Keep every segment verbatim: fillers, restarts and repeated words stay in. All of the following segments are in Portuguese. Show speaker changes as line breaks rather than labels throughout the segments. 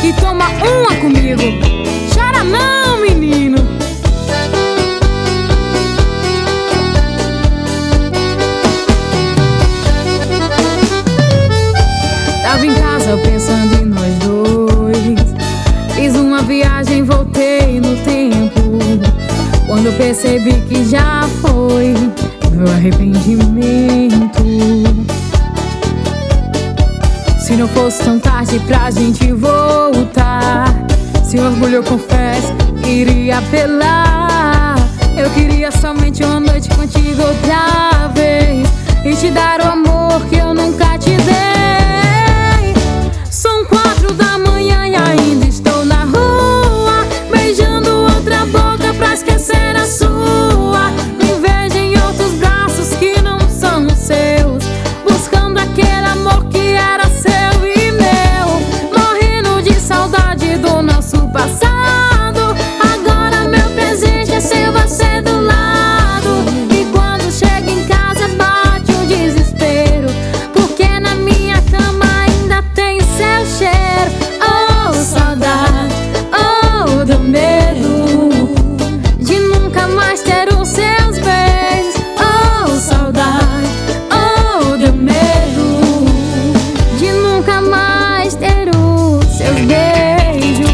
e toma uma comigo. Chora não, menino. Tava em casa pensando em nós dois. Fiz uma viagem, voltei no tempo. Quando percebi que já foi meu arrependimento. Se não fosse tão tarde pra gente voltar, sem orgulho eu confesso, iria apelar. Eu queria somente uma noite contigo outra vez e te dar o amor que eu nunca te dei. São quatro da manhã e ainda estou na rua, beijando outra boca pra esquecer a sua. Me vejo em outros braços que não são os seus, buscando aquele amor que era seu e meu, morrendo de saudade do nosso passado. Agora meu presente é ser você do lado. E quando chego em casa bate um desespero, porque na minha cama ainda tem seu cheiro. Oh, saudade, oh, do medo de nunca mais ter os seus beijos. Oh, saudade, oh, do medo de nunca mais ter os seus beijos.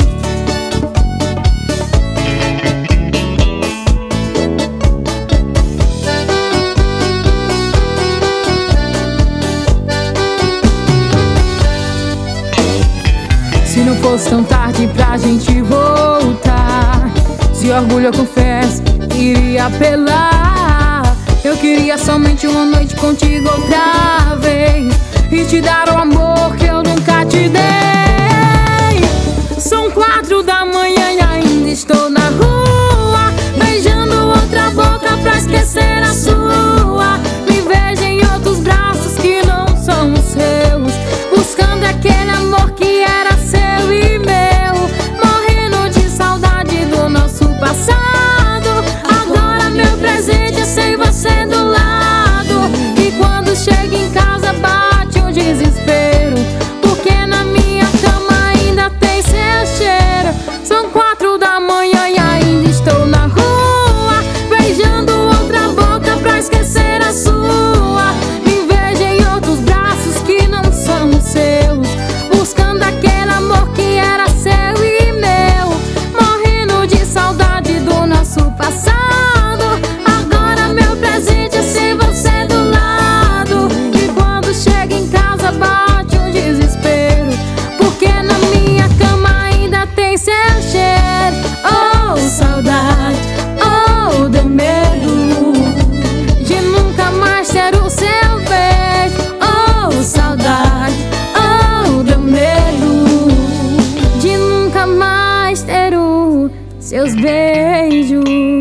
Se não fosse tão tarde pra gente voltar, se orgulho eu confesso, iria apelar. Eu queria somente uma noite contigo outra vez e te dar o amor que eu nunca te dei. São quatro da manhã e ainda estou na rua, beijando outra boca pra esquecer a sua. Me vejo em outros braços que não são os seus, buscando aquele amor que era seu e meu, morrendo de saudade do nosso passado. Agora meu presente é sem você do lado. E quando chego em casa bate um desespero, porque na minha cama ainda tem seu cheiro. São quatro da manhã e ainda estou na rua, beijando outra boca pra esquecer a sua. Me vejo em outros braços que não são os seus, buscando aquele amor que era seu e meu, morrendo de saudade do nosso passado. Agora meu presente é sem você do lado. E quando chego em casa bate um desespero, porque na minha cama ainda tem seu cheiro. Oh, saudade, oh, do medo de nunca mais ter o seu beijo. Oh, saudade, oh, do medo de nunca mais ter os seus beijos.